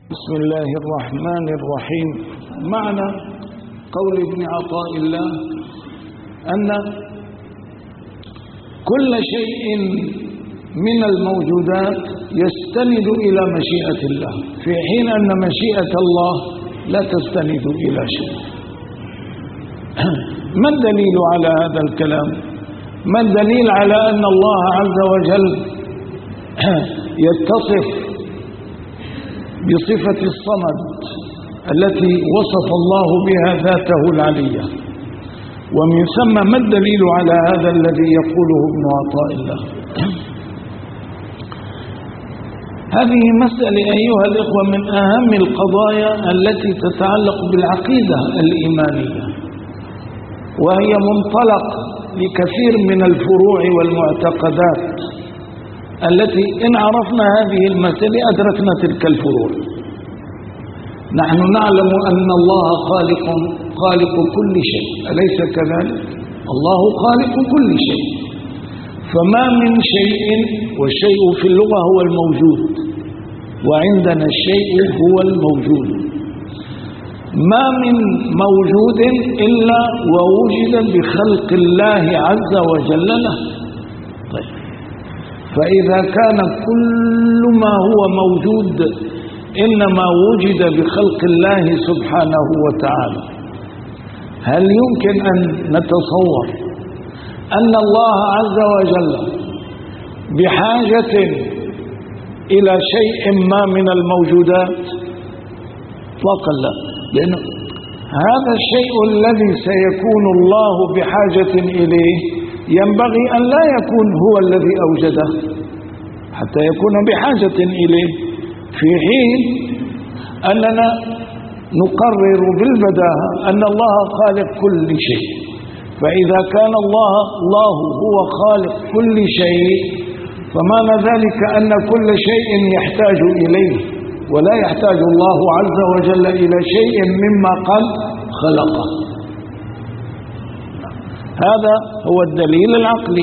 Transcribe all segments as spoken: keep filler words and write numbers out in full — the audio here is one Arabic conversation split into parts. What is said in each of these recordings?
بسم الله الرحمن الرحيم. معنى قول ابن عطاء الله أن كل شيء من الموجودات يستند إلى مشيئة الله، في حين أن مشيئة الله لا تستند إلى شيء. ما الدليل على هذا الكلام؟ ما الدليل على أن الله عز وجل يتصف بصفة الصمد التي وصف الله بها ذاته العلية؟ ومن ثم ما الدليل على هذا الذي يقوله ابن عطاء الله؟ هذه مسألة أيها الإخوة من أهم القضايا التي تتعلق بالعقيدة الإيمانية، وهي منطلق لكثير من الفروع والمعتقدات التي إن عرفنا هذه المسألة أدركنا تلك الفروع. نحن نعلم أن الله خالق خالق كل شيء، أليس كذلك؟ الله خالق كل شيء، فما من شيء، والشيء في اللغة هو الموجود، وعندنا الشيء هو الموجود. ما من موجود إلا ووجد بخلق الله عز وجل له. طيب، فإذا كان كل ما هو موجود إنما وجد بخلق الله سبحانه وتعالى، هل يمكن أن نتصور أن الله عز وجل بحاجة إلى شيء ما من الموجودات؟ إطلاقا لا، لأن هذا الشيء الذي سيكون الله بحاجة إليه ينبغي أن لا يكون هو الذي أوجده حتى يكون بحاجة إليه، في حين أننا نقرر بالبداهة أن الله خالق كل شيء. فإذا كان الله الله هو خالق كل شيء، فمعنى ذلك أن كل شيء يحتاج إليه، ولا يحتاج الله عز وجل إلى شيء مما قد خلقه. هذا هو الدليل العقلي،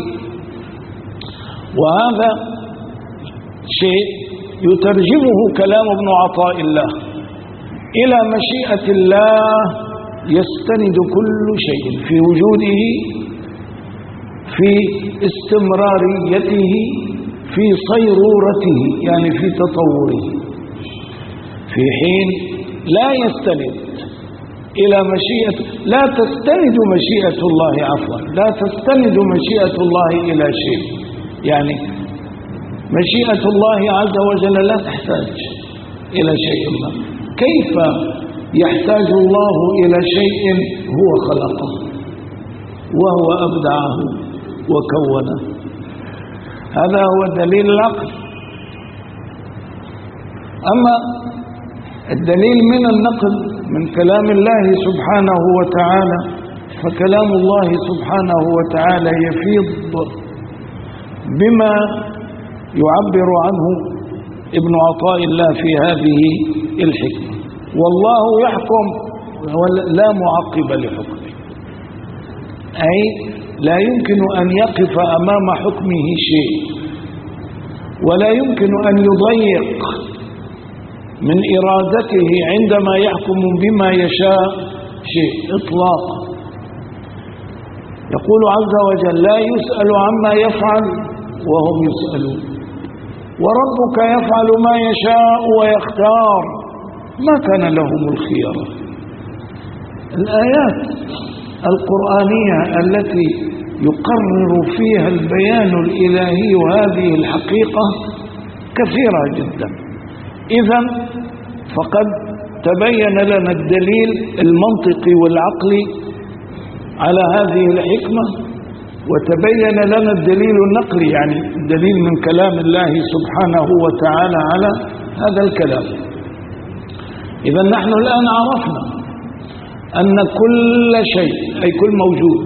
وهذا شيء يترجمه كلام ابن عطاء الله إلى مشيئة الله يستند كل شيء في وجوده، في استمراريته، في صيرورته، يعني في تطوره، في حين لا يستند إلى مشيئة لا تستند مشيئة الله عفوا لا تستند مشيئة الله إلى شيء. يعني مشيئة الله عز وجل لا تحتاج إلى شيء ما. كيف يحتاج الله إلى شيء هو خلقه وهو أبدعه وكونه؟ هذا هو الدليل العقلي. أما الدليل من النقل من كلام الله سبحانه وتعالى، فكلام الله سبحانه وتعالى يفيض بما يعبر عنه ابن عطاء الله في هذه الحكمة. والله يحكم لا معقب لحكمه، أي لا يمكن أن يقف أمام حكمه شيء، ولا يمكن أن يضيق من إرادته عندما يحكم بما يشاء شيء إطلاقا. يقول عز وجل: لا يسأل عما يفعل وهم يسألون، وربك يفعل ما يشاء ويختار ما كان لهم الخيار. الآيات القرآنية التي يقرر فيها البيان الإلهي هذه الحقيقة كثيرة جدا. إذن فقد تبين لنا الدليل المنطقي والعقلي على هذه الحكمة، وتبين لنا الدليل النقلي، يعني الدليل من كلام الله سبحانه وتعالى على هذا الكلام. إذن نحن الآن عرفنا أن كل شيء، أي كل موجود،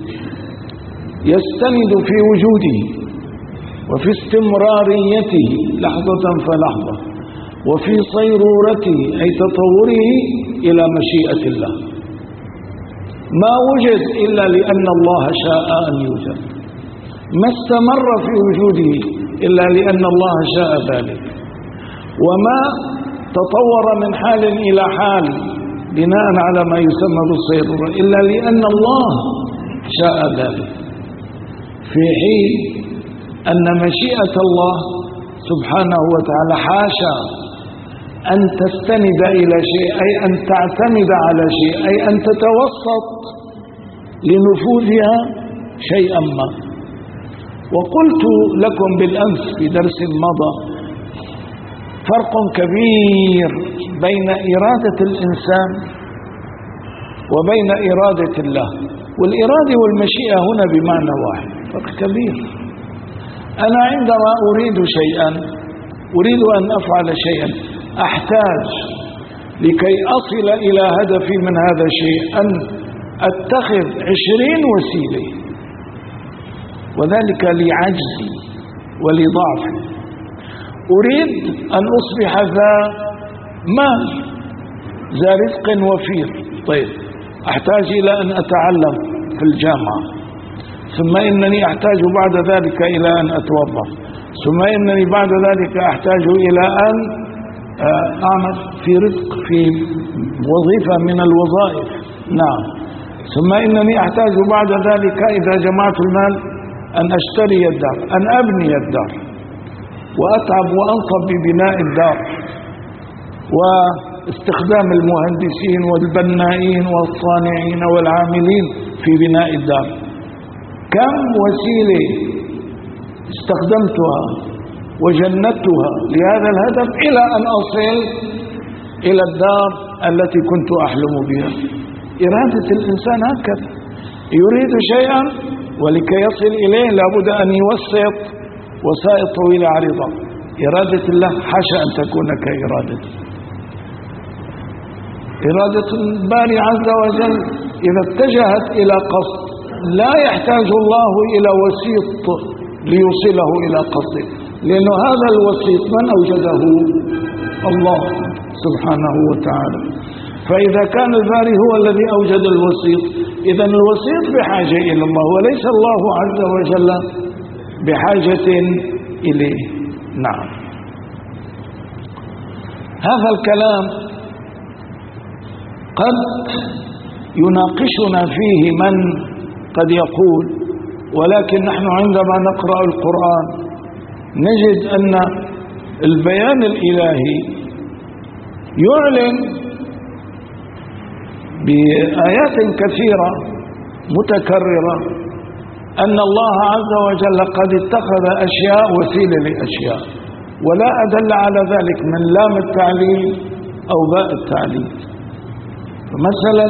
يستند في وجوده وفي استمراريته لحظة فلحظة، وفي صيرورته أي تطوره إلى مشيئة الله. ما وجد إلا لأن الله شاء أن يوجد، ما استمر في وجوده إلا لأن الله شاء ذلك، وما تطور من حال إلى حال بناء على ما يسمى بالصيرورة، إلا لأن الله شاء ذلك، في حين أن مشيئة الله سبحانه وتعالى حاشا أن تستند إلى شيء، أي أن تعتمد على شيء، أي أن تتوسط لنفوذها شيئا ما. وقلت لكم بالأمس في درس مضى فرق كبير بين إرادة الإنسان وبين إرادة الله، والإرادة والمشيئة هنا بمعنى واحد، فرق كبير. أنا عندما أريد شيئا، أريد أن أفعل شيئا، أحتاج لكي أصل إلى هدفي من هذا الشيء أن أتخذ عشرين وسيلة، وذلك لعجزي ولضعفي. أريد أن أصبح ذا مال، ذا رزق وفير، طيب أحتاج إلى أن أتعلم في الجامعة، ثم إنني أحتاج بعد ذلك إلى أن أتوظف، ثم إنني بعد ذلك أحتاج إلى أن أعمل في رزق في وظيفة من الوظائف، نعم، ثم إنني أحتاج بعد ذلك إذا جمعت المال أن أشتري الدار، أن أبني الدار وأتعب وأنصب ببناء الدار واستخدام المهندسين والبنائين والصانعين والعاملين في بناء الدار. كم وسيلة استخدمتها وجندتها لهذا الهدف إلى أن أصل إلى الدار التي كنت أحلم بها. إرادة الإنسان هكذا، يريد شيئا ولكي يصل إليه لابد أن يوسط وسائط طويلة عريضة. إرادة الله حاشا أن تكون كإرادته. إرادة الباري عز وجل إذا اتجهت إلى قصد لا يحتاج الله إلى وسيط ليوصله إلى قصده، لأن هذا الوسيط من أوجده؟ الله سبحانه وتعالى. فإذا كان الباري هو الذي أوجد الوسيط، إذن الوسيط بحاجة إلى الله وليس الله عز وجل بحاجة إليه. نعم، هذا الكلام قد يناقشنا فيه من قد يقول، ولكن نحن عندما نقرأ القرآن نجد أن البيان الإلهي يعلن بآيات كثيرة متكررة أن الله عز وجل قد اتخذ أشياء وسيلة لأشياء، ولا أدل على ذلك من لام التعليل أو باء التعليل. مثلا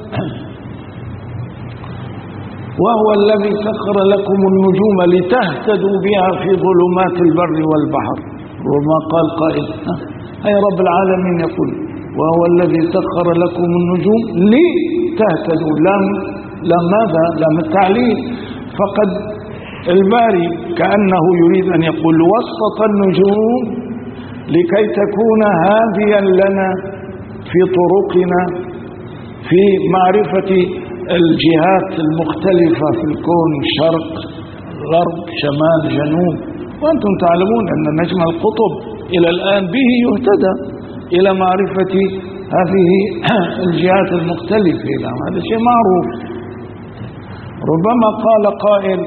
وهو الذي سخر لكم النجوم لتهتدوا بها في ظلمات البر والبحر، وما قال قائل أي رب العالمين يقول وهو الذي سخر لكم النجوم لتهتدوا، لام لام ماذا؟ لام التعليل. فقد الباري كأنه يريد أن يقول وسط النجوم لكي تكون هاديا لنا في طرقنا في معرفة الجهات المختلفة في الكون، شرق غرب شمال جنوب. وأنتم تعلمون أن نجم القطب إلى الآن به يهتدى إلى معرفة هذه الجهات المختلفة، هذا شيء معروف. ربما قال قائل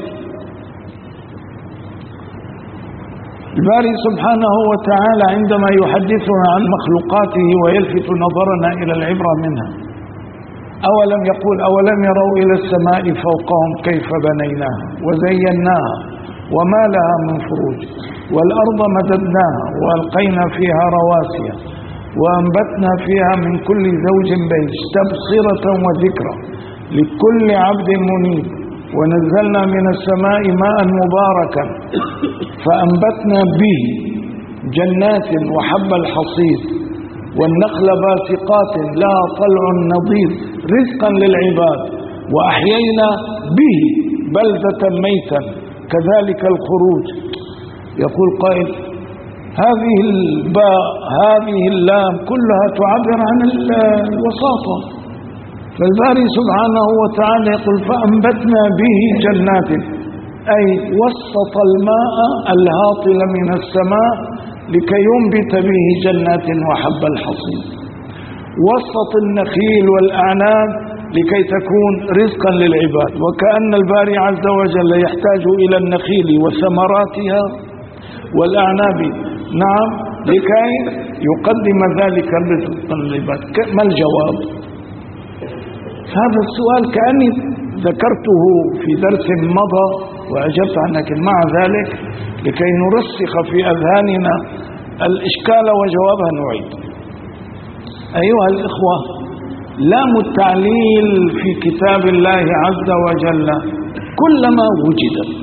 الباري سبحانه وتعالى عندما يحدثنا عن مخلوقاته ويلفت نظرنا إلى العبرة منها أولم يقول أولم يروا إلى السماء فوقهم كيف بنيناها وزيناها وما لها من فروج والأرض مددناها وألقينا فيها رواسي وأنبتنا فيها من كل زوج بهيج تبصرة وذكرى لكل عبد منيب ونزلنا من السماء ماء مباركا فأنبتنا به جنات وحب الحصيد والنخل باسقات لها طلع نضيد رزقا للعباد وأحيينا به بلدة ميتا كذلك الخروج. يقول قائل هذه الباء هذه اللام كلها تعبر عن الوساطة، فالباري سبحانه وتعالى يقول فأنبتنا به جنات، أي وسط الماء الهاطل من السماء لكي ينبت به جنات وحب الحصيد، وسط النخيل والأعناب لكي تكون رزقا للعباد. وكأن الباري عز وجل يحتاج إلى النخيل وثمراتها والأعناب، نعم، لكي يقدم ذلك الرزق للعباد. ما الجواب؟ هذا السؤال كأني ذكرته في درس مضى وأجبت عنه، لكن مع ذلك لكي نرسخ في أذهاننا الإشكال وجوابها نعيد. أيها الإخوة، لام التعليل في كتاب الله عز وجل كلما وجدت،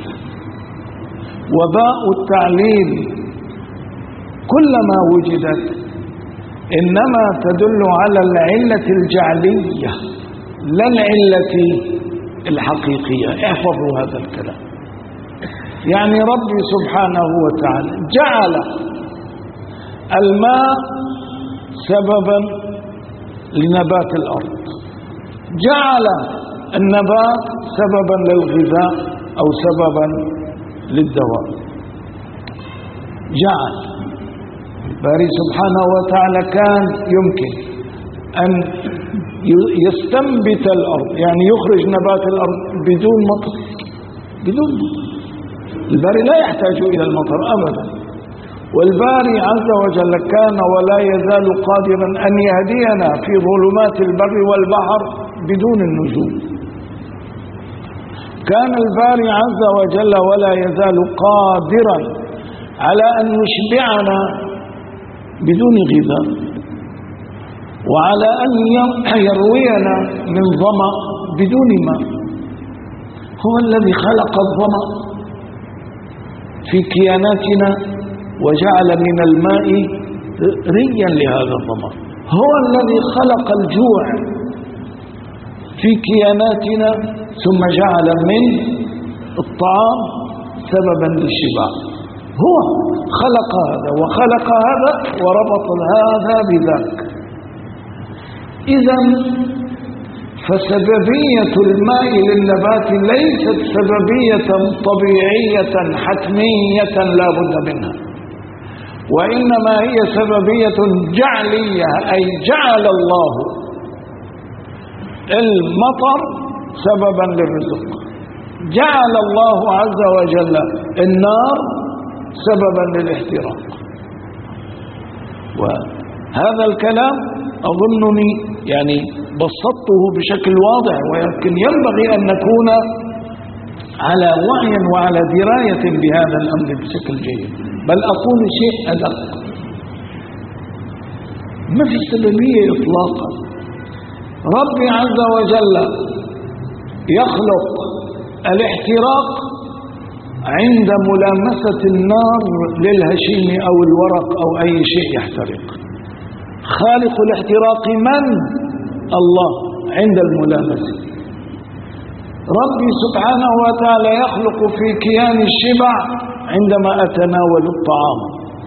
وباء التعليل كلما وجدت إنما تدل على العلة الجعلية لا العلة الحقيقية. احفظوا هذا الكلام. يعني ربي سبحانه وتعالى جعل الماء سببا لنبات الأرض، جعل النبات سببا للغذاء أو سببا للدواء، جعل باري سبحانه وتعالى كان يمكن أن يستنبت الأرض، يعني يخرج نبات الأرض بدون مطر، بدون مطر. الباري لا يحتاج إلى المطر أبدا، والباري عز وجل كان ولا يزال قادرا أن يهدينا في ظلمات البر والبحر بدون النجوم. كان الباري عز وجل ولا يزال قادرا على أن يشبعنا بدون غذاء، وعلى أن يروينا من ظمأ بدون ماء. هو الذي خلق الظمأ في كياناتنا وجعل من الماء ريا لهذا الظمأ. هو الذي خلق الجوع في كياناتنا ثم جعل من الطعام سببا للشبع. هو خلق هذا وخلق هذا وربط هذا بذاك. إذن فسببية الماء للنبات ليست سببية طبيعية حتمية لا بد منها، وإنما هي سببية جعلية، أي جعل الله المطر سببا للرزق، جعل الله عز وجل النار سببا للاحتراق. وهذا الكلام أظنني يعني بسطته بشكل واضح، ولكن ينبغي أن نكون على وعي وعلى دراية بهذا الأمر بشكل جيد. بل أقول شيء أدق، ما في سببية إطلاقا. ربي عز وجل يخلق الاحتراق عند ملامسة النار للهشيم أو الورق أو أي شيء يحترق. خالق الاحتراق من؟ الله عند الملامسة. ربي سبحانه وتعالى يخلق في كيان الشبع عندما أتناول الطعام،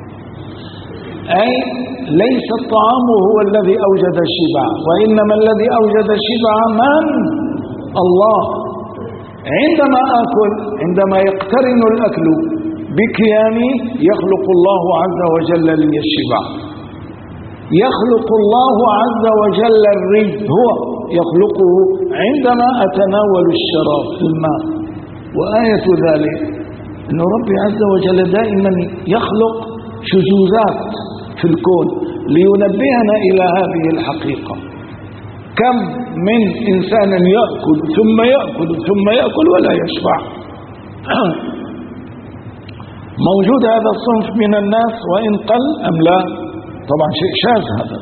أي ليس الطعام هو الذي أوجد الشبع، وإنما الذي أوجد الشبع من؟ الله. عندما آكل، عندما يقترن الأكل بكياني يخلق الله عز وجل لي الشبع، يخلق الله عز وجل الري، هو يخلقه عندما أتناول الشراب الماء. وآية ذلك أن ربي عز وجل دائما يخلق شذوذات في الكون لينبهنا إلى هذه الحقيقة. كم من إنسان يأكل ثم يأكل ثم يأكل ولا يشبع. موجود هذا الصنف من الناس وإن قل أم لا؟ طبعا شيء شاذ هذا.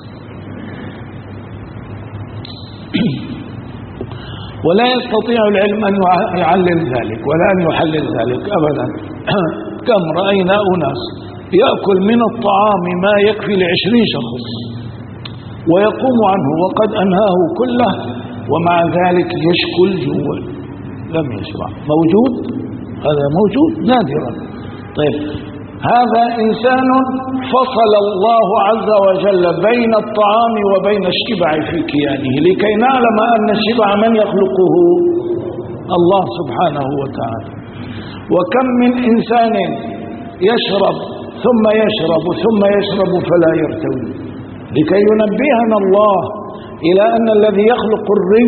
ولا يستطيع العلم أن يعلل ذلك ولا أن يحلل ذلك أبدا. كم رأينا أناس يأكل من الطعام ما يكفي لعشرين شخص ويقوم عنه وقد أنهاه كله، ومع ذلك يشكو الجوع لم يشبع. موجود هذا، موجود نادرا. طيب، هذا إنسان فصل الله عز وجل بين الطعام وبين الشبع في كيانه لكي نعلم أن الشبع من يخلقه؟ الله سبحانه وتعالى. وكم من إنسان يشرب ثم يشرب ثم يشرب فلا يرتوي، لكي ينبهنا الله إلى أن الذي يخلق الري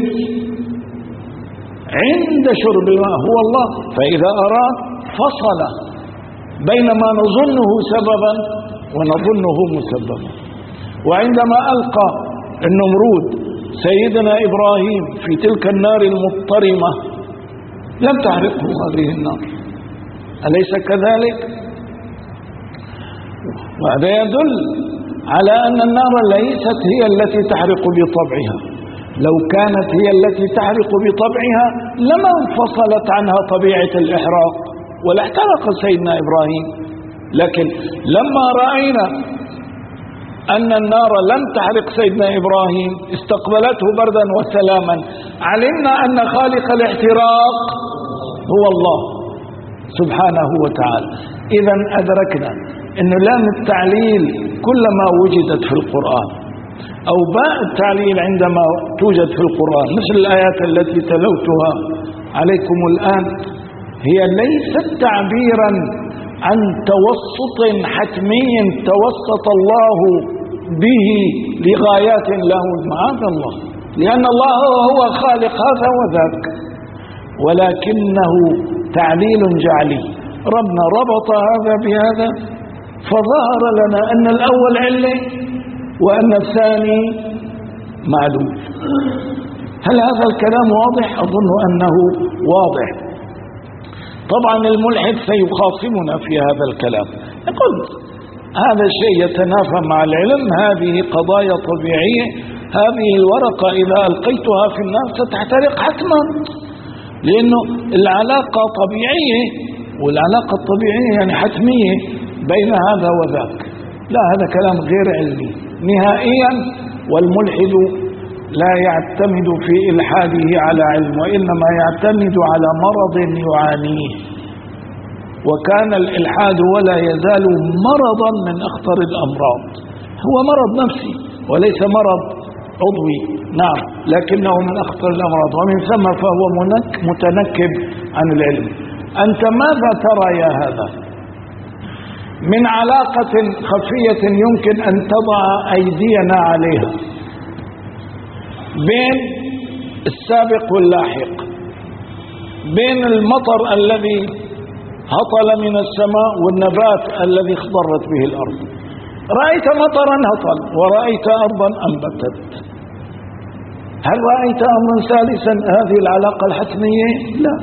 عند شرب الماء هو الله، فإذا أراد فصل بين ما نظنه سببا ونظنه مسببا. وعندما ألقى النمرود سيدنا إبراهيم في تلك النار المضطرمة لم تحرقه هذه النار، أليس كذلك؟ وهذا يدل على أن النار ليست هي التي تحرق بطبعها، لو كانت هي التي تحرق بطبعها لما انفصلت عنها طبيعة الإحراق ولا احترق سيدنا إبراهيم. لكن لما رأينا أن النار لم تحرق سيدنا إبراهيم استقبلته بردا وسلاما، علمنا أن خالق الاحتراق هو الله سبحانه وتعالى. إذا أدركنا أن لام التعليل كلما وجدت في القرآن أو باء التعليل عندما توجد في القرآن مثل الآيات التي تلوتها عليكم الآن هي ليست تعبيرا عن توسط حتمي توسط الله به لغايات له معاذ الله، لأن الله هو خالق هذا وذاك، ولكنه تعليل جعلي. ربنا ربط هذا بهذا فظهر لنا أن الأول علة وأن الثاني معلوم. هل هذا الكلام واضح؟ أظن أنه واضح. طبعا الملحد سيخاصمنا في هذا الكلام، يقول هذا الشيء يتنافى مع العلم، هذه قضايا طبيعية، هذه الورقة إذا ألقيتها في النار ستحترق حتما، لأنه العلاقة طبيعية، والعلاقة الطبيعية يعني حتمية بين هذا وذاك. لا، هذا كلام غير علمي نهائيا، والملحد لا يعتمد في إلحاده على علم، وإنما يعتمد على مرض يعانيه، وكان الإلحاد ولا يزال مرضا من أخطر الأمراض، هو مرض نفسي وليس مرض عضوي، نعم، لكنه من أخطر الأمراض، ومن ثم فهو متنكب عن العلم. أنت ماذا ترى يا هذا من علاقة خفية يمكن أن تضع أيدينا عليها بين السابق واللاحق، بين المطر الذي هطل من السماء والنبات الذي اخضرت به الأرض؟ رأيت مطرا هطل ورأيت أرضا أنبتت، هل رأيت أمرا ثالثا هذه العلاقة الحتمية؟ لا.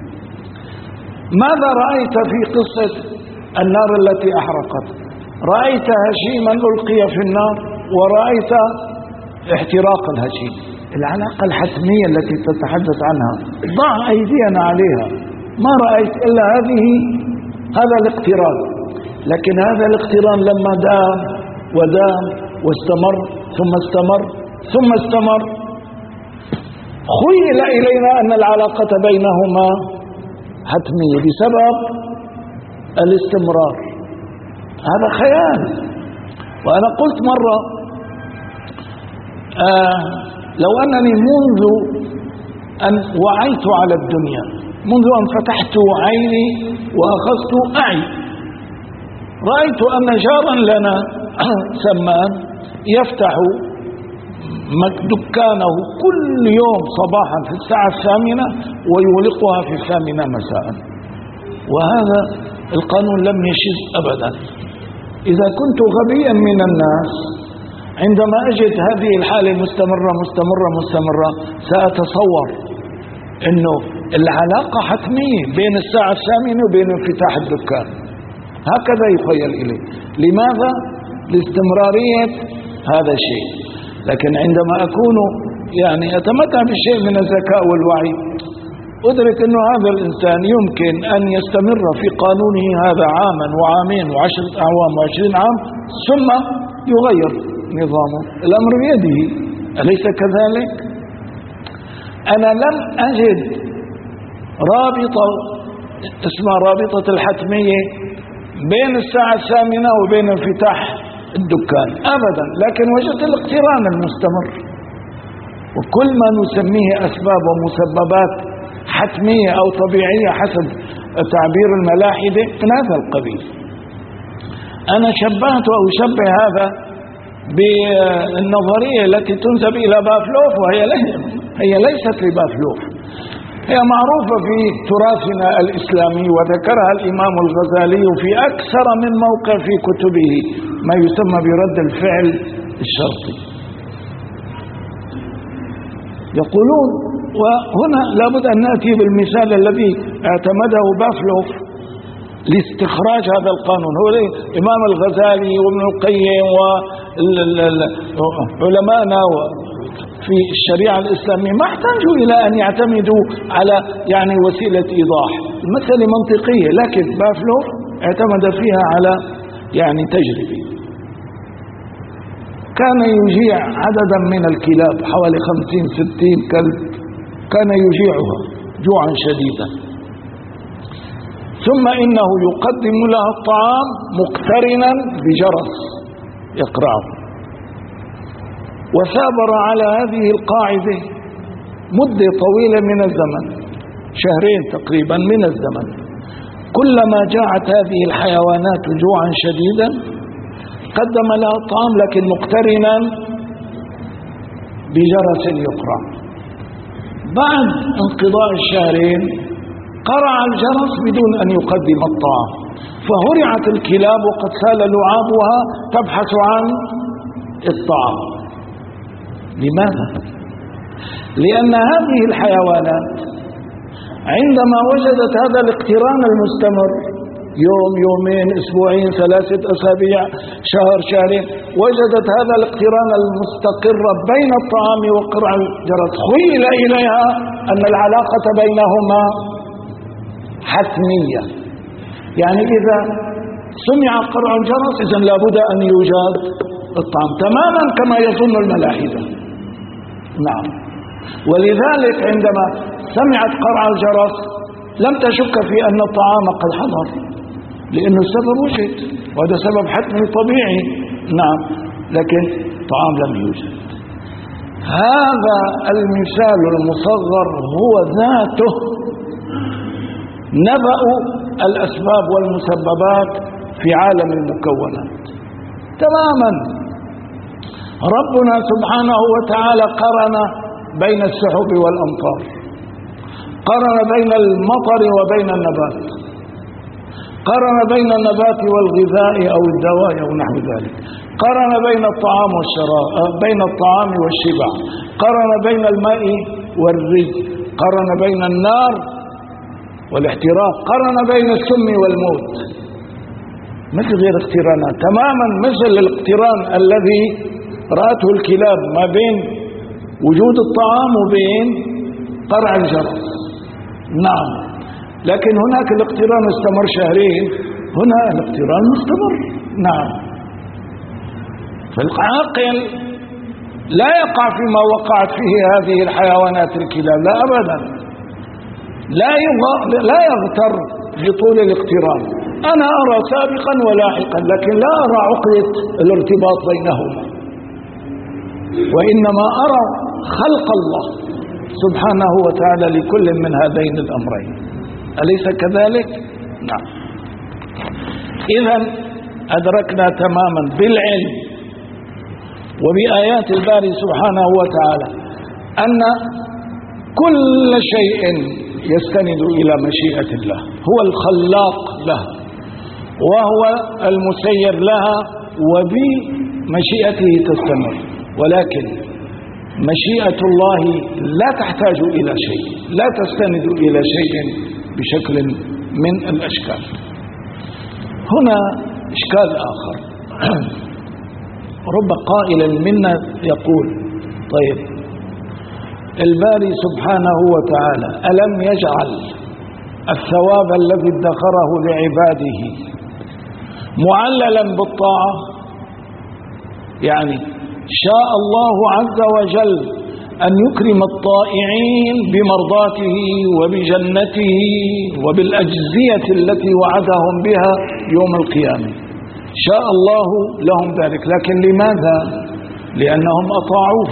ماذا رأيت في قصة النار التي أحرقت؟ رأيت هشيما ألقي في النار ورأيت احتراق الهشيم. العلاقة الحتمية التي تتحدث عنها ضع أيدينا عليها، ما رأيت إلا هذه هذا الاقتران. لكن هذا الاقتران لما دام ودام واستمر ثم استمر ثم استمر خيل إلينا أن العلاقة بينهما حتمية بسبب الاستمرار. هذا خيال. وأنا قلت مرة آه لو أنني منذ أن وعيت على الدنيا، منذ أن فتحت عيني وأخذت أعي، رأيت أن جارا لنا سمان يفتح دكانه كل يوم صباحا في الساعة الثامنة ويغلقها في الثامنة مساء، وهذا القانون لم يشذ أبدا. إذا كنت غبيا من الناس عندما أجد هذه الحالة مستمرة مستمرة مستمرة سأتصور أنه العلاقة حتمية بين الساعة الثامنة وبين انفتاح الدكان، هكذا يخيل إليه. لماذا؟ لاستمرارية هذا الشيء. لكن عندما أكون يعني أتمتع بشيء من الذكاء والوعي أدرك أن هذا الإنسان يمكن أن يستمر في قانونه هذا عاما وعامين وعشرة أعوام وعشرين عام ثم يغير نظامه، الأمر بيده، أليس كذلك؟ أنا لم أجد رابطة اسمها رابطة الحتمية بين الساعة الثامنة وبين انفتاح الدكان أبدا، لكن وجدت الاقتران المستمر. وكل ما نسميه أسباب ومسببات حتمية أو طبيعية حسب تعبير الملاحدة من هذا القبيل. أنا شبهت أو أشبه هذا بالنظرية التي تنسب إلى بافلوف، وهي هي ليست لبافلوف، هي معروفة في تراثنا الإسلامي، وذكرها الإمام الغزالي في أكثر من موقع في كتبه، ما يسمى برد الفعل الشرطي. يقولون، وهنا لابد أن نأتي بالمثال الذي اعتمده بافلوف لاستخراج هذا القانون. هو الإمام الغزالي وابن القيم وعلماءنا في الشريعة الإسلامية ما احتاجوا إلى أن يعتمدوا على يعني وسيلة إيضاح، المسألة منطقية، لكن بافلوف اعتمد فيها على يعني تجربة. كان يجيع عددا من الكلاب، حوالي خمسين ستين كلب، كان يجيعها جوعا شديدا، ثم إنه يقدم لها الطعام مقترنا بجرس يقرعه، وثابر على هذه القاعدة مدة طويلة من الزمن، شهرين تقريبا من الزمن. كلما جاعت هذه الحيوانات جوعا شديدا قدم لها الطعام، لكن مقترنا بجرس يقرع. بعد انقضاء الشهرين قرع الجرس بدون أن يقدم الطعام، فهرعت الكلاب وقد سال لعابها تبحث عن الطعام. لماذا؟ لأن هذه الحيوانات عندما وجدت هذا الاقتران المستمر، يوم يومين أسبوعين ثلاثة أسابيع شهر شهرين، وجدت هذا الاقتران المستقر بين الطعام وقرع الجرس، خيل إليها أن العلاقة بينهما حتمية، يعني إذا سمع قرع الجرس إذن لابد أن يوجد الطعام، تماما كما يظن الملاحدة. نعم، ولذلك عندما سمعت قرع الجرس لم تشك في أن الطعام قد حضر، لأنه السبب وجد، وهذا سبب حتمي طبيعي. نعم، لكن طعام لم يوجد. هذا المثال المصغر هو ذاته نبأ الأسباب والمسببات في عالم المكونات تماما. ربنا سبحانه وتعالى قرن بين السحب والأمطار، قرن بين المطر وبين النبات، قرن بين النبات والغذاء أو الدواء أو نحو ذلك، قرن بين الطعام والشراب، بين الطعام والشبع، قرن بين الماء والري، قرن بين النار والاحتراق، قرن بين السم والموت. مثل غير اقترانات تماما، مثل الاقتران الذي رأته الكلاب ما بين وجود الطعام وبين قرع الجرس. نعم، لكن هناك الاقتران استمر شهرين، هنا الاقتران مستمر. نعم، فالعاقل لا يقع فيما وقعت فيه هذه الحيوانات الكلاب، لا أبدا، لا لا يغتر بطول الاقتران. أنا أرى سابقا ولاحقا، لكن لا أرى عقدة الارتباط بينهما، وإنما أرى خلق الله سبحانه وتعالى لكل من هذين الأمرين. أليس كذلك؟ نعم. إذن أدركنا تماما بالعلم وبآيات الباري سبحانه وتعالى أن كل شيء يستند إلى مشيئة الله، هو الخلاق لها وهو المسير لها، وبمشيئته تستمر. ولكن مشيئة الله لا تحتاج إلى شيء، لا تستند إلى شيء بشكل من الأشكال. هنا إشكال آخر. رب قائل منا يقول: طيب، الباري سبحانه وتعالى ألم يجعل الثواب الذي ادخره لعباده معللا بالطاعة؟ يعني شاء الله عز وجل أن يكرم الطائعين بمرضاته وبجنته وبالأجزية التي وعدهم بها يوم القيامة، شاء الله لهم ذلك. لكن لماذا؟ لأنهم أطاعوه،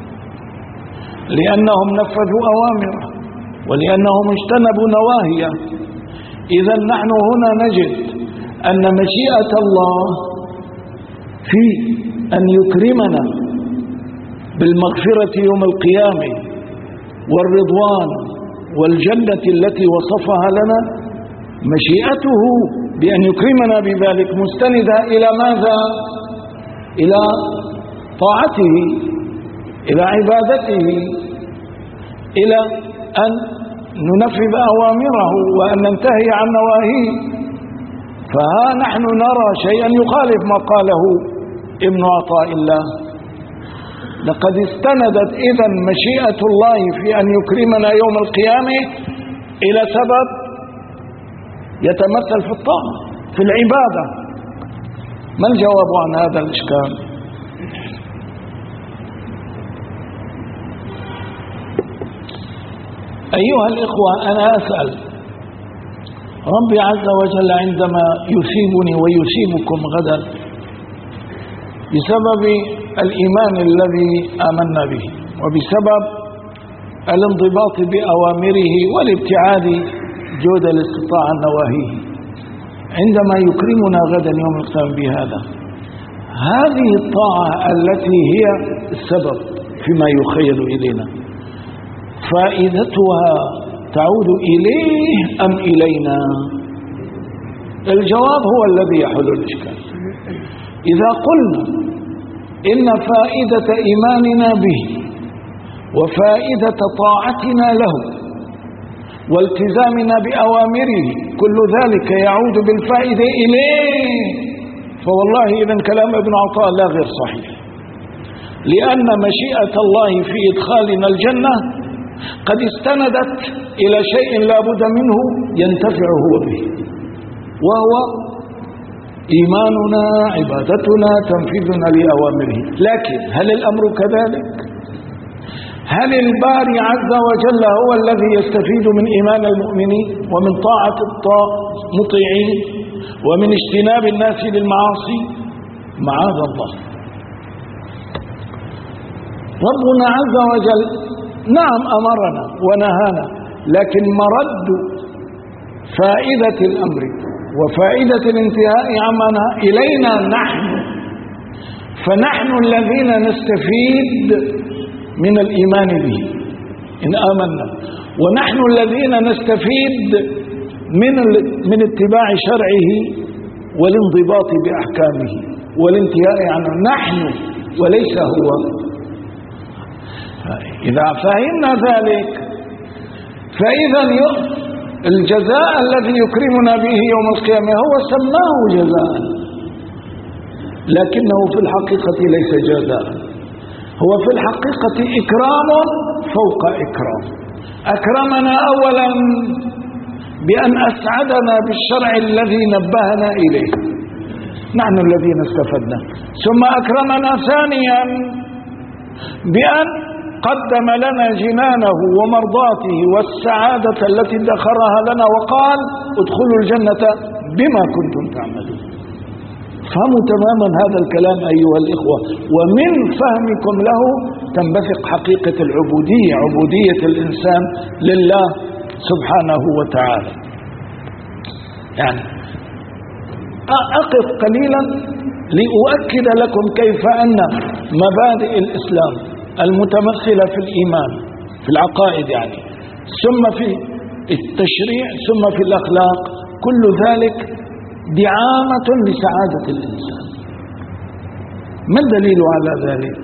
لأنهم نفذوا أوامره، ولأنهم اجتنبوا نواهيه. إذا نحن هنا نجد أن مشيئة الله في أن يكرمنا بالمغفرة يوم القيامة والرضوان والجنة التي وصفها لنا، مشيئته بأن يكرمنا بذلك مستندة إلى ماذا؟ إلى طاعته، إلى عبادته، إلى أن ننفذ أوامره وأن ننتهي عن نواهيه. فها نحن نرى شيئا يخالف ما قاله ابن عطاء الله. لقد استندت إذن مشيئة الله في أن يكرمنا يوم القيامة إلى سبب يتمثل في الطاعة، في العبادة. ما الجواب عن هذا الإشكال؟ أيها الإخوة، أنا أسأل ربي عز وجل عندما يثيبني ويثيبكم غدا بسبب الإيمان الذي آمنا به وبسبب الانضباط بأوامره والابتعاد جود الاستطاعة عن نواهيه، عندما يكرمنا غدا يوم القيامة بهذا، هذه الطاعة التي هي السبب فيما يخيل إلينا فائدتها تعود إليه أم إلينا؟ الجواب هو الذي يحل الإشكال. إذا قلنا إن فائدة إيماننا به وفائدة طاعتنا له والتزامنا بأوامره كل ذلك يعود بالفائدة إليه، فوالله إذن كلام ابن عطاء لا غير صحيح، لأن مشيئة الله في إدخالنا الجنة قد استندت إلى شيء لا بد منه ينتفع هو به، وهو إيماننا، عبادتنا، تنفيذنا لأوامره. لكن هل الأمر كذلك؟ هل الباري عز وجل هو الذي يستفيد من إيمان المؤمنين ومن طاعة المطيعين ومن اجتناب الناس للمعاصي؟ معاذ الله. ربنا عز وجل نعم أمرنا ونهانا، لكن مرد فائدة الأمر وفائدة الانتهاء عما نهى إلينا نحن، فنحن الذين نستفيد من الإيمان به إن آمنا، ونحن الذين نستفيد من من اتباع شرعه والانضباط بأحكامه والانتهاء عنه، نحن وليس هو. إذا فهمنا ذلك فإذا الجزاء الذي يكرمنا به يوم القيامة هو سماه جزاء، لكنه في الحقيقة ليس جزاء، هو في الحقيقة إكرام فوق إكرام. أكرمنا أولا بأن أسعدنا بالشرع الذي نبهنا إليه، نحن الذين استفدنا، ثم أكرمنا ثانيا بأن قدم لنا جنانه ومرضاته والسعادة التي ادخرها لنا وقال ادخلوا الجنة بما كنتم تعملون. فهموا تماما هذا الكلام أيها الإخوة، ومن فهمكم له تنبثق حقيقة العبودية، عبودية الإنسان لله سبحانه وتعالى. يعني أقف قليلا لأؤكد لكم كيف أن مبادئ الإسلام المتمثلة في الإيمان في العقائد يعني ثم في التشريع ثم في الأخلاق كل ذلك دعامة لسعادة الإنسان. ما الدليل على ذلك؟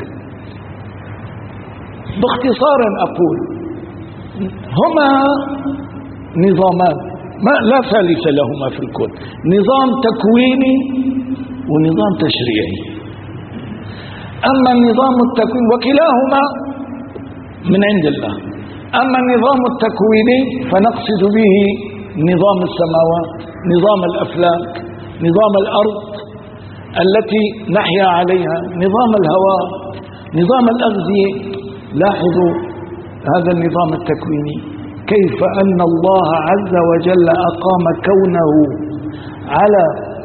باختصار أقول هما نظامان ما لا ثالث لهما في الكون، نظام تكويني ونظام تشريعي. أما النظام التكويني وكلاهما من عند الله، أما النظام التكويني فنقصد به نظام السماوات، نظام الأفلاك، نظام الأرض التي نحيا عليها، نظام الهواء، نظام الأغذية. لاحظوا هذا النظام التكويني كيف أن الله عز وجل أقام كونه على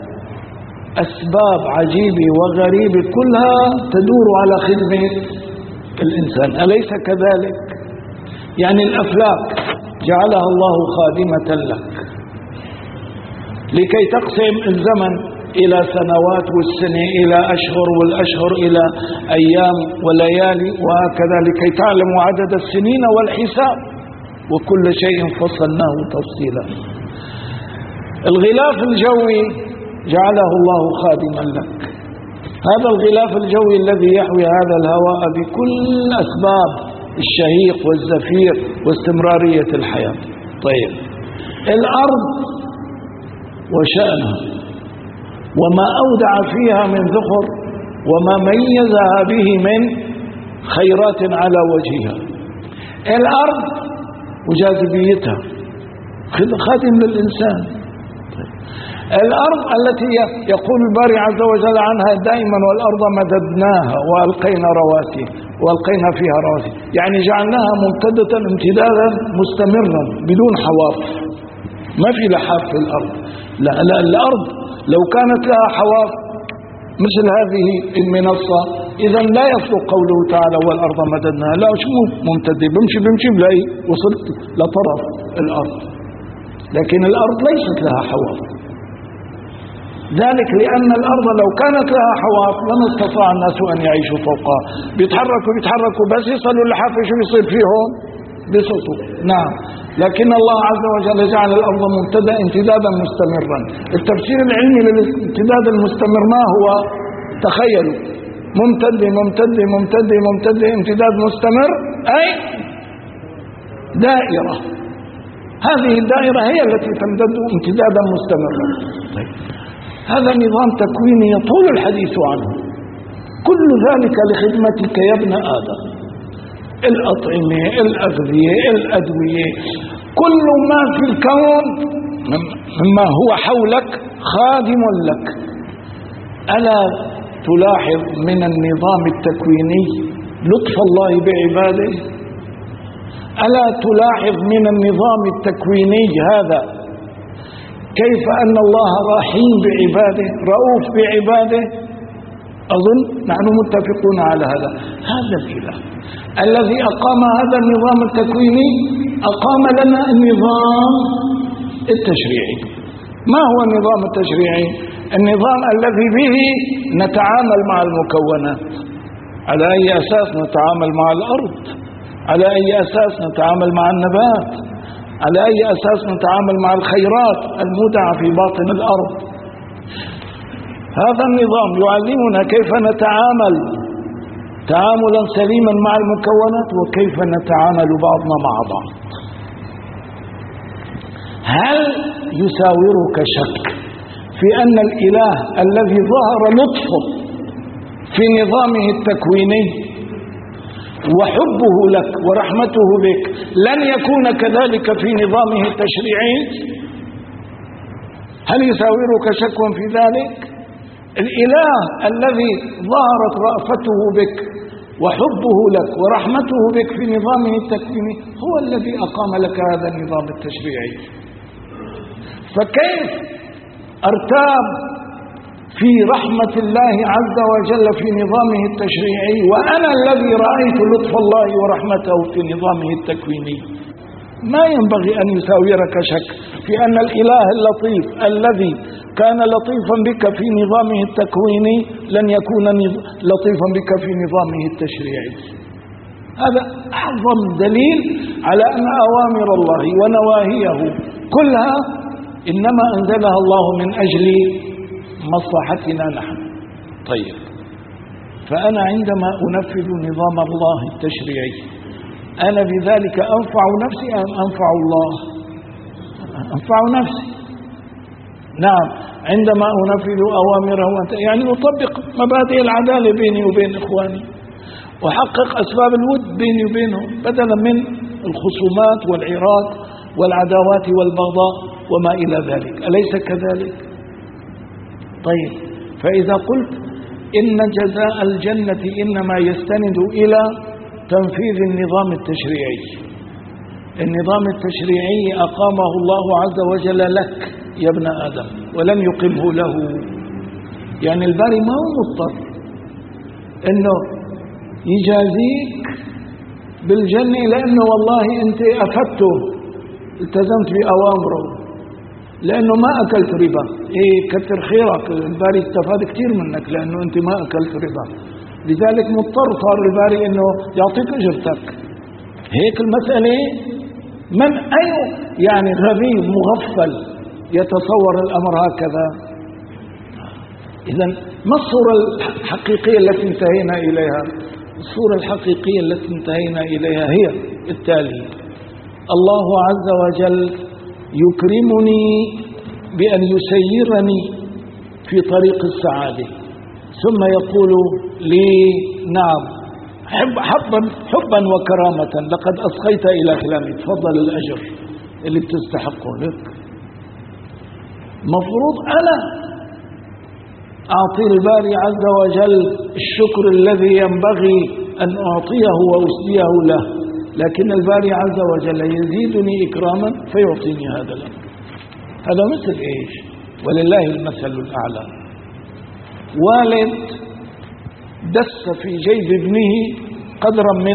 أسباب عجيبة وغريبة كلها تدور على خدمة الإنسان، أليس كذلك؟ يعني الأفلاك جعلها الله خادمة لك، لكي تقسم الزمن إلى سنوات والسنة إلى أشهر والأشهر إلى أيام وليالي وهكذا، لكي تعلموا عدد السنين والحساب، وكل شيء فصلناه تفصيلا. الغلاف الجوي جعله الله خادما لك، هذا الغلاف الجوي الذي يحوي هذا الهواء بكل أسباب الشهيق والزفير واستمرارية الحياة. طيب، الأرض وشأنها وما أودع فيها من ذخر وما ميزها به من خيرات على وجهها. الأرض وجاذبيتها خادم للإنسان. الأرض التي يقول الباري عز وجل عنها دائما والأرض مددناها وألقينا رواسي وألقينا فيها رواسي، يعني جعلناها ممتدة امتدادا مستمرا بدون حواف، ما في لحاف في الأرض. لا, لا الأرض لو كانت لها حواف مثل هذه المنصة إذا لا يصدق قوله تعالى والأرض مددناها. لا، شو ممتدة؟ بمشي بمشي بلاقي وصلت لطرف الأرض، لكن الأرض ليست لها حواف، ذلك لأن الأرض لو كانت لها حواف لما استطاع الناس أن يعيشوا فوقها. بيتحركوا بيتحركوا بس يصلوا اللحاف شو بيصير فيهم؟ بيسقطوا. نعم، لكن الله عز وجل جعل الأرض ممتدة امتدادا مستمرا. التفسير العلمي للامتداد المستمر ما هو؟ تخيلوا، ممتد ممتد ممتد ممتد امتداد مستمر، أي دائرة، هذه الدائرة هي التي تمتد امتدادا مستمرا. طيب، هذا نظام تكويني يطول الحديث عنه، كل ذلك لخدمتك يا ابن آدم. الأطعمة، الأغذية، الأدوية، كل ما في الكون مما هو حولك خادم لك. ألا تلاحظ من النظام التكويني لطف الله بعباده؟ ألا تلاحظ من النظام التكويني هذا كيف أن الله رحيم بعباده، رؤوف بعباده؟ أظن نحن متفقون على هذا. هذا الإله الذي أقام هذا النظام التكويني أقام لنا النظام التشريعي. ما هو النظام التشريعي؟ النظام الذي به نتعامل مع المكونات. على أي أساس نتعامل مع الأرض؟ على أي أساس نتعامل مع النبات؟ على أي أساس نتعامل مع الخيرات المودعة في باطن الأرض؟ هذا النظام يعلمنا كيف نتعامل تعاملا سليما مع المكونات وكيف نتعامل بعضنا مع بعض. هل يساورك شك في أن الإله الذي ظهر لطفه في نظامه التكويني وحبه لك ورحمته بك لن يكون كذلك في نظامه التشريعي؟ هل يساورك شك في ذلك؟ الإله الذي ظهرت رأفته بك وحبه لك ورحمته بك في نظامه التكويني هو الذي أقام لك هذا النظام التشريعي. فكيف أرتاب في رحمة الله عز وجل في نظامه التشريعي وأنا الذي رأيت لطف الله ورحمته في نظامه التكويني؟ ما ينبغي أن يساورك شك في أن الإله اللطيف الذي كان لطيفا بك في نظامه التكويني لن يكون لطيفا بك في نظامه التشريعي. هذا أعظم دليل على أن أوامر الله ونواهيه كلها إنما أنزلها الله من أجل مصلحتنا نحن. طيب، فأنا عندما أنفذ نظام الله التشريعي أنا بذلك أنفع نفسي أم أنفع الله؟ أنفع نفسي. نعم، عندما أنفذ أوامره يعني أطبق مبادئ العدالة بيني وبين إخواني، أحقق أسباب الود بيني وبينهم بدلا من الخصومات والعراك والعداوات والبغضاء وما إلى ذلك، أليس كذلك؟ طيب، فإذا قلت إن جزاء الجنة إنما يستند إلى تنفيذ النظام التشريعي، النظام التشريعي أقامه الله عز وجل لك يا ابن آدم ولم يقمه له. يعني الباري ما هو مضطر إنه يجازيك بالجنة لأنه والله أنت أفدته التزمت بأوامره. لأنه ما أكلت ربا. إيه كتر خيرك، الباري استفاد كتير منك لأنه أنت ما أكلت ربا، لذلك مضطر صار الباري أنه يعطيك أجرتك. هيك المسألة. من أي يعني غبي مغفل يتصور الأمر هكذا؟ إذن ما الصورة الحقيقية التي انتهينا إليها؟ الصورة الحقيقية التي انتهينا إليها هي التالي: الله عز وجل يكرمني بأن يسيرني في طريق السعادة، ثم يقول لي: نعم، حب حبا حبا وكرامة، لقد أصغيت إلى كلامي، تفضل الأجر اللي بتستحقه لك. مفروض أنا أعطي الباري عز وجل الشكر الذي ينبغي أن أعطيه وأسديه له، لكن الباري عز وجل يزيدني إكراما فيعطيني هذا الأمر. هذا مثل إيش؟ ولله المثل الأعلى. والد دس في جيب ابنه قدرا من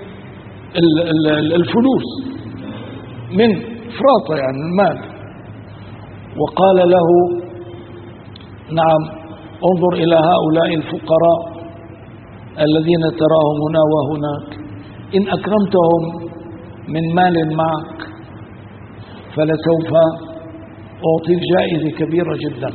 الفلوس، من فراطة يعني المال، وقال له: نعم، انظر إلى هؤلاء الفقراء الذين تراهم هنا وهناك، إن أكرمتهم من مال معك فلسوف أعطيك جائزة كبيرة جدا.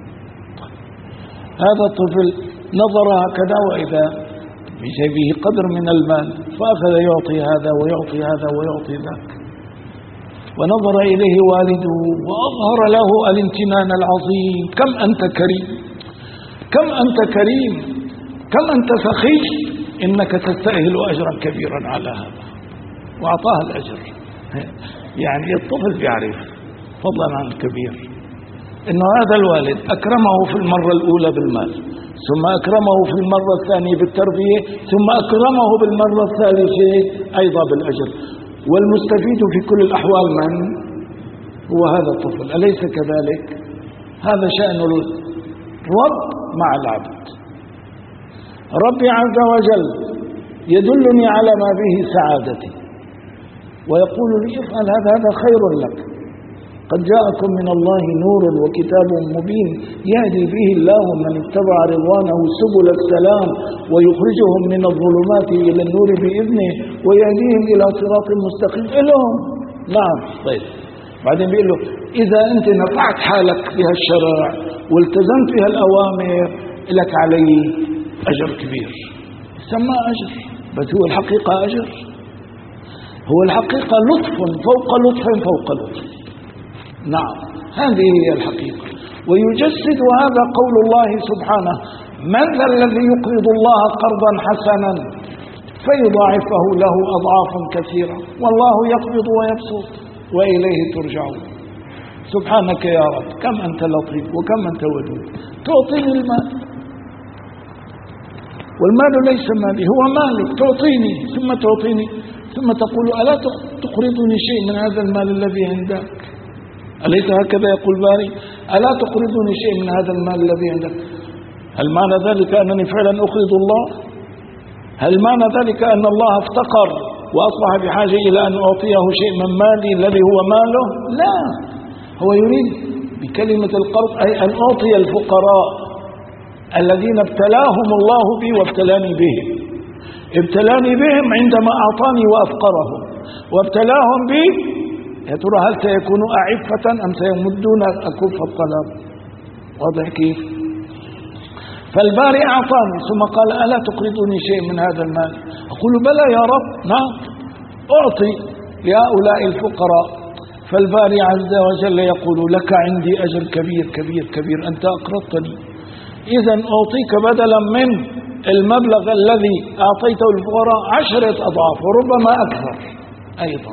هذا الطفل نظر هكذا وإذا بجيبه قدر من المال، فأخذ يعطي هذا ويعطي هذا ويعطي ذاك، ونظر إليه والده وأظهر له الامتنان العظيم: كم أنت كريم، كم أنت كريم، كم أنت سخي، إنك تستأهل أجرا كبيرا على هذا، وأعطاه الأجر. يعني الطفل بيعرف فضلا عن الكبير إنه هذا الوالد أكرمه في المرة الأولى بالمال، ثم أكرمه في المرة الثانية بالتربية، ثم أكرمه بالمرة الثالثة أيضا بالأجر، والمستفيد في كل الأحوال من هو هذا الطفل، أليس كذلك؟ هذا شأن الرب مع العبد. ربي عز وجل يدلني على ما به سعادتي ويقول لي: افعل هذا، هذا خير لك، قد جاءكم من الله نور وكتاب مبين يهدي به الله من اتبع رضوانه سبل السلام ويخرجهم من الظلمات إلى النور بإذنه ويهديهم إلى صراط مستقيم. لهم نعم. طيب، بعدين بيقول له: إذا أنت نفعت حالك بها الشرع والتزمت بها الأوامر لك علي أجر كبير. سمى أجر، بس هو الحقيقة أجر، هو الحقيقة لطف فوق لطف فوق لطف. نعم، هذه هي الحقيقة. ويجسد هذا قول الله سبحانه: من ذا الذي يقرض الله قرضا حسنا فيضاعفه له أضعافا كثيرة والله يقبض ويبسط وإليه ترجعون. سبحانك يا رب، كم أنت لطيف وكم أنت ودود، تعطيني المال، والمال ليس مالي، هو مالك، تعطيني ثم تعطيني ثم تقول: ألا تقرضني شيء من هذا المال الذي عندك؟ أليس هكذا يقول باري؟ ألا تقرضني شيء من هذا المال الذي عندك؟ هل معنى ذلك أنني فعلا أقرض الله؟ هل معنى ذلك أن الله افتقر وأصبح بحاجة إلى أن أعطيه شيء من مالي الذي هو ماله؟ لا، هو يريد بكلمة القرض أي أن أعطي الفقراء الذين ابتلاهم الله بي وابتلاني بهم. ابتلاني بهم عندما أعطاني وأفقرهم، وابتلاهم بي يا ترى هل سيكونوا أعفة أم سيمدون أكف الطلب؟ واضح كيف؟ فالباري أعطاني ثم قال: ألا تقرضني شيء من هذا المال؟ أقول: بلى يا رب، نعم أعطي لهؤلاء الفقراء. فالباري عز وجل يقول: لك عندي أجر كبير كبير كبير، أنت أقرضتني، إذا أعطيك بدلا من المبلغ الذي أعطيته الفقراء عشرة أضعاف وربما أكثر أيضا.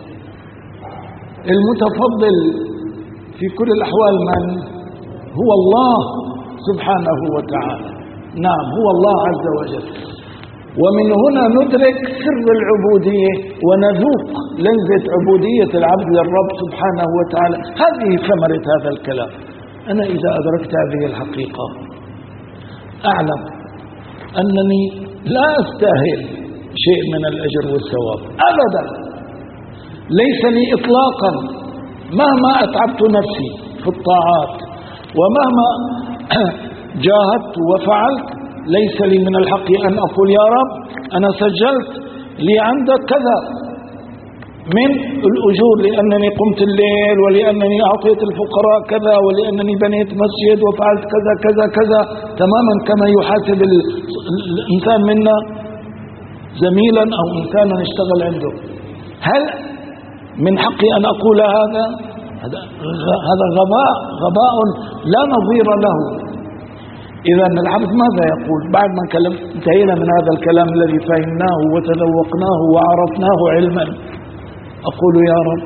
المتفضل في كل الأحوال من هو؟ الله سبحانه وتعالى. نعم، هو الله عز وجل. ومن هنا ندرك سر العبودية ونذوق لذة عبودية العبد للرب سبحانه وتعالى. هذه ثمرة هذا الكلام. أنا إذا أدركت هذه الحقيقة أعلم أنني لا أستاهل شيء من الأجر والثواب أبدا، ليس لي إطلاقا، مهما أتعبت نفسي في الطاعات، ومهما جاهدت وفعلت ليس لي من الحق أن أقول يا رب أنا سجلت لي عندك كذا من الأجور لأنني قمت الليل، ولأنني أعطيت الفقراء كذا، ولأنني بنيت مسجد وفعلت كذا كذا كذا، تماما كما يحاسب الإنسان منا زميلا أو إنسانا اشتغل عنده. هل من حقي أن أقول هذا؟ هذا غباء غباء لا نظير له. إذا العبد ماذا يقول بعد ما انتهينا من هذا الكلام الذي فهمناه وتذوقناه وعرفناه علما؟ أقول يا رب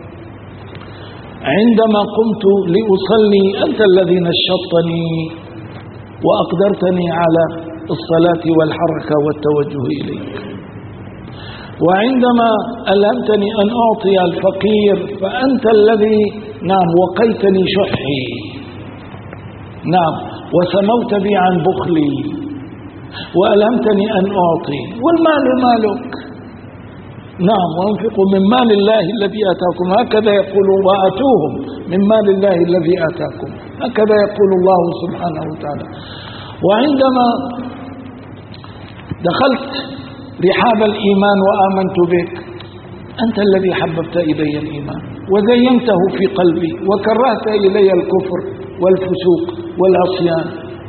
عندما قمت لأصلي أنت الذي نشطني وأقدرتني على الصلاة والحركة والتوجه إليك، وعندما ألهمتني أن أعطي الفقير فأنت الذي نعم وقيتني شحي، نعم وسموت بي عن بخلي وألهمتني أن أعطي، والمال مالك، نعم وانفقوا من مال الله الذي آتاكم، هكذا يقول وآتوهم من مال الله الذي آتاكم، هكذا يقول الله سبحانه وتعالى. وعندما دخلت رحاب الإيمان وآمنت بك أنت الذي حببت إلي الإيمان وزينته في قلبي وكرهت إلي الكفر والفسوق والعصيان.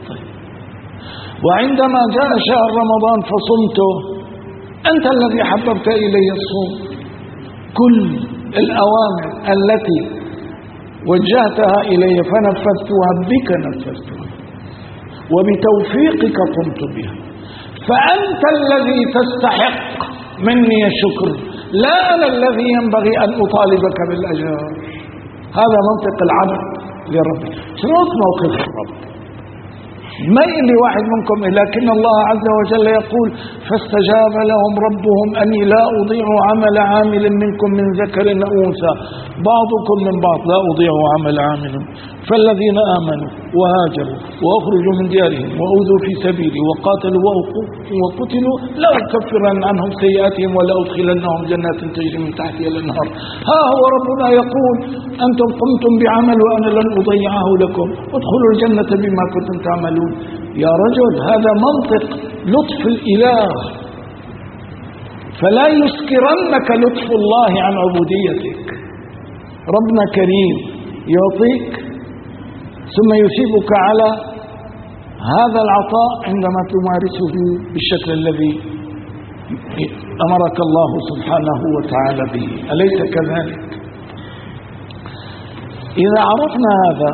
وعندما جاء شهر رمضان فصمته أنت الذي حببت إلي الصوم. كل الأوامر التي وجهتها إلي فنفذتها بك نفذتها وبتوفيقك قمت بها، فأنت الذي تستحق مني الشكر، لا أنا الذي ينبغي أن أطالبك بالأجر. هذا منطق العبد لربه. شنو موقف الرب؟ ما يلي واحد منكم، لكن الله عز وجل يقول فاستجاب لهم ربهم أني لا أضيع عمل عامل منكم من ذكر أو أنثى بعضكم من بعض، لا أضيع عمل عامل. فالذين آمنوا وهاجروا وأخرجوا من ديارهم وأوذوا في سبيلي وقاتلوا وقتلوا لا أكفرن عنهم سيئاتهم ولا أدخلنهم جنات تجري من تحتها الأنهار. ها هو ربنا يقول أنتم قمتم بعمل وأنا لن أضيعه لكم، ادخلوا الجنة بما كنتم تعملون. يا رجل هذا منطق لطف الإله، فلا يسكرنك لطف الله عن عبوديتك. ربنا كريم يعطيك ثم يثيبك على هذا العطاء عندما تمارسه بالشكل الذي أمرك الله سبحانه وتعالى به، أليس كذلك؟ إذا عرفنا هذا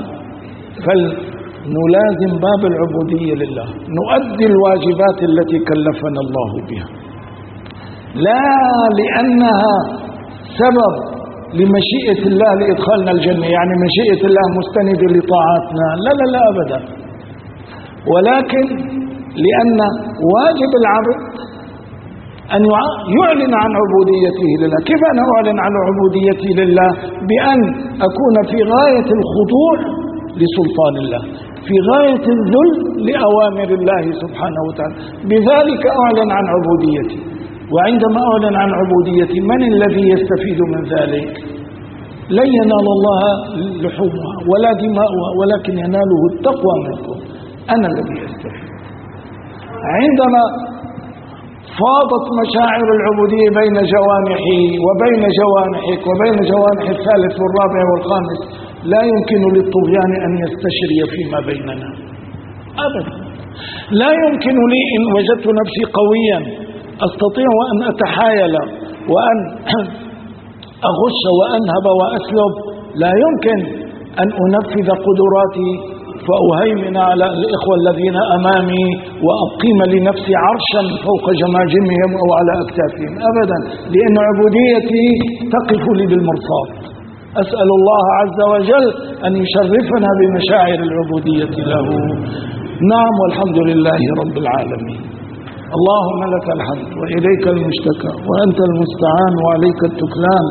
فلنلازم باب العبودية لله، نؤدي الواجبات التي كلفنا الله بها، لا لأنها سبب لمشيئة الله لإدخالنا الجنة، يعني مشيئة الله مستند لطاعاتنا، لا لا لا أبدا، ولكن لأن واجب العبد أن يعلن عن عبوديته لله. كيف أنا أعلن عن عبوديتي لله؟ بأن أكون في غاية الخضوع لسلطان الله، في غاية الذل لأوامر الله سبحانه وتعالى، بذلك أعلن عن عبوديتي. وعندما أعلن عن عبوديتي من الذي يستفيد من ذلك؟ لن ينال الله لحومها ولا دماؤها ولكن يناله التقوى منكم، أنا الذي أستفيد. عندما فاضت مشاعر العبودية بين جوانحي وبين جوانحك وبين جوانح الثالث والرابع والخامس، لا يمكن للطغيان أن يستشري فيما بيننا أبدا. لا يمكن لي إن وجدت نفسي قويا أستطيع أن أتحايل وأن أغش وأنهب وأسلب، لا يمكن أن أنفذ قدراتي فأهيمن على الإخوة الذين أمامي وأقيم لنفسي عرشا فوق جماجمهم أو على أكتافهم أبدا، لأن عبوديتي تقف لي بالمرصاد. أسأل الله عز وجل أن يشرفنا بمشاعر العبودية له. نعم والحمد لله رب العالمين. اللهم لك الحمد وإليك المشتكى وأنت المستعان وعليك التكلان.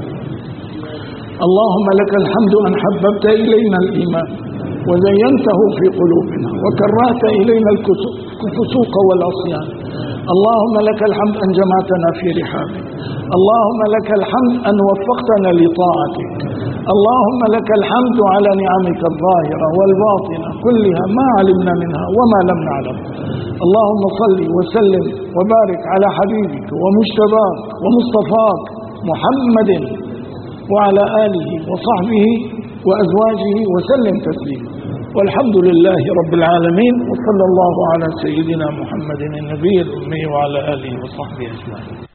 اللهم لك الحمد أن حببت إلينا الإيمان وزينته في قلوبنا وكرهت إلينا الفسوق والعصيان. اللهم لك الحمد أن جمعتنا في رحابك. اللهم لك الحمد أن وفقتنا لطاعتك. اللهم لك الحمد على نعمك الظاهرة والباطنة كلها ما علمنا منها وما لم نعلم. اللهم صل وسلم وبارك على حبيبك ومجتباك ومصطفاك محمد وعلى آله وصحبه وأزواجه وسلم تسليما، والحمد لله رب العالمين، وصلى الله على سيدنا محمد النبي الأمي وعلى آله وصحبه أجمعين.